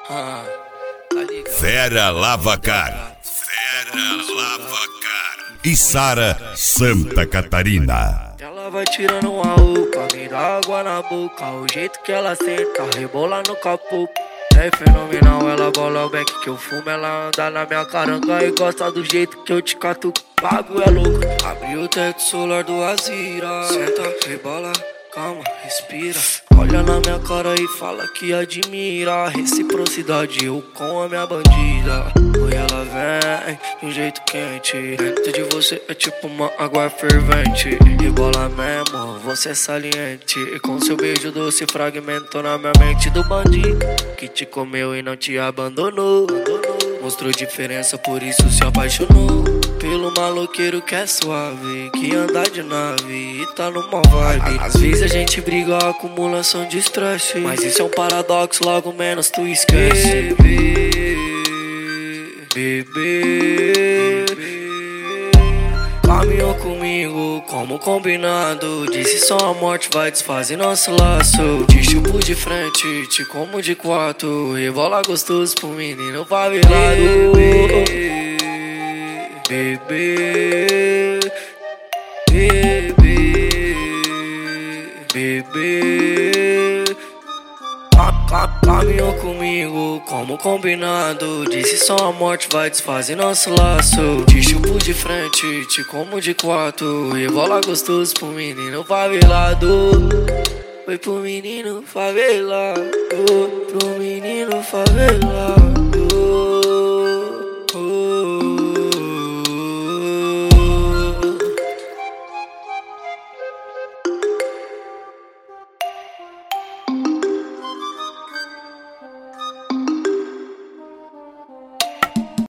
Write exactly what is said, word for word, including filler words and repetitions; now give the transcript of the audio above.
Ah, tá ligado. Fera Lavacar, Fera Lavacar e Sara Santa Catarina. Ela vai tirando uma roupa, me dá água na boca. O jeito que ela senta, rebola no capô. É fenomenal, ela bola o beck que eu fumo. Ela anda na minha caranga e gosta do jeito que eu te cato. Pago é louco, abre o teto solar do Azira. Senta, rebola, calma, respira. Olha na minha cara e fala que admira a reciprocidade, eu com a minha bandida. Oi, ela vem de um jeito quente. Dentro de você é tipo uma água fervente. Rebola mesmo, você é saliente. E com seu beijo doce fragmentou na minha mente do bandido que te comeu e não te abandonou. Mostrou diferença, por isso se apaixonou pelo maloqueiro que é suave, que anda de nave e tá numa vibe. Às vezes a gente briga, acumulação de estresse, mas isso é um paradoxo, logo menos tu esquece. Bebê, bebê, caminhou comigo como combinado. Disse só a morte vai desfazer nosso laço. Te chupo de frente, te como de quatro. Rebola gostoso pro menino favelado. Bebê, bebê, bebê, caminhou comigo como combinado. Disse só a morte vai desfazer nosso laço. Te chupo de frente, te como de quatro. Rebola gostoso pro menino favelado. Foi pro menino favelado, pro menino favelado.